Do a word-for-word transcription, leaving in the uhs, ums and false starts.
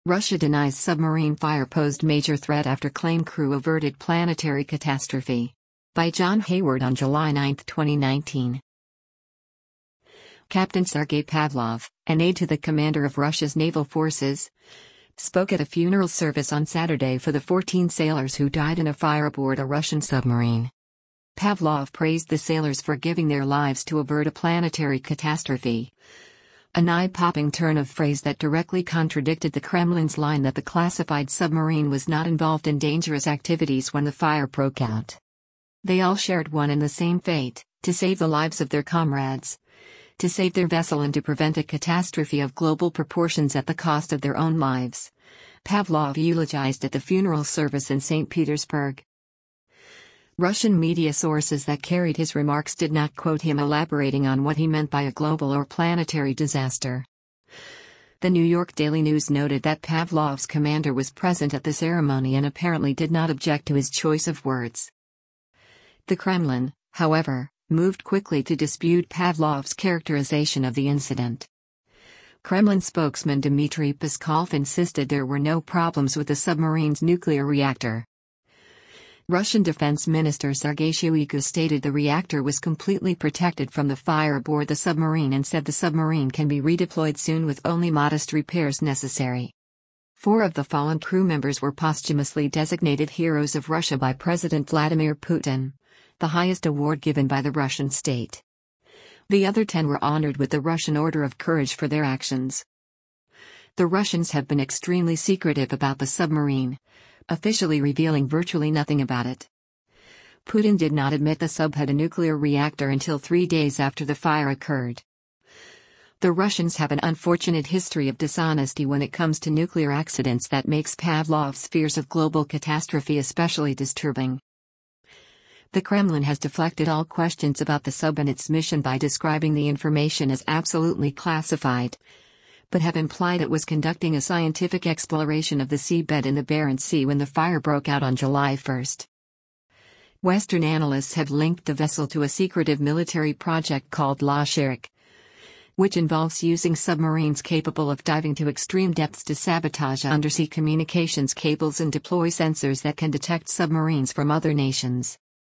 Russia denies submarine fire posed major threat after claim crew averted planetary catastrophe. By John Hayward on July ninth, twenty nineteen. Captain Sergei Pavlov, an aide to the commander of Russia's naval forces, spoke at a funeral service on Saturday for the fourteen sailors who died in a fire aboard a Russian submarine. Pavlov praised the sailors for giving their lives to avert a planetary catastrophe, an eye-popping turn of phrase that directly contradicted the Kremlin's line that the classified submarine was not involved in dangerous activities when the fire broke out. They all shared one and the same fate: to save the lives of their comrades, to save their vessel and to prevent a catastrophe of global proportions at the cost of their own lives, Pavlov eulogized at the funeral service in Saint Petersburg. Russian media sources that carried his remarks did not quote him elaborating on what he meant by a global or planetary disaster. The New York Daily News noted that Pavlov's commander was present at the ceremony and apparently did not object to his choice of words. The Kremlin, however, moved quickly to dispute Pavlov's characterization of the incident. Kremlin spokesman Dmitry Peskov insisted there were no problems with the submarine's nuclear reactor. Russian Defense Minister Sergei Shoigu stated the reactor was completely protected from the fire aboard the submarine and said the submarine can be redeployed soon with only modest repairs necessary. Four of the fallen crew members were posthumously designated Heroes of Russia by President Vladimir Putin, the highest award given by the Russian state. The other ten were honored with the Russian Order of Courage for their actions. The Russians have been extremely secretive about the submarine, officially revealing virtually nothing about it. Putin did not admit the sub had a nuclear reactor until three days after the fire occurred. The Russians have an unfortunate history of dishonesty when it comes to nuclear accidents that makes Pavlov's fears of global catastrophe especially disturbing. The Kremlin has deflected all questions about the sub and its mission by describing the information as absolutely classified, but have implied it was conducting a scientific exploration of the seabed in the Barents Sea when the fire broke out on July first. Western analysts have linked the vessel to a secretive military project called La Cherik, which involves using submarines capable of diving to extreme depths to sabotage undersea communications cables and deploy sensors that can detect submarines from other nations.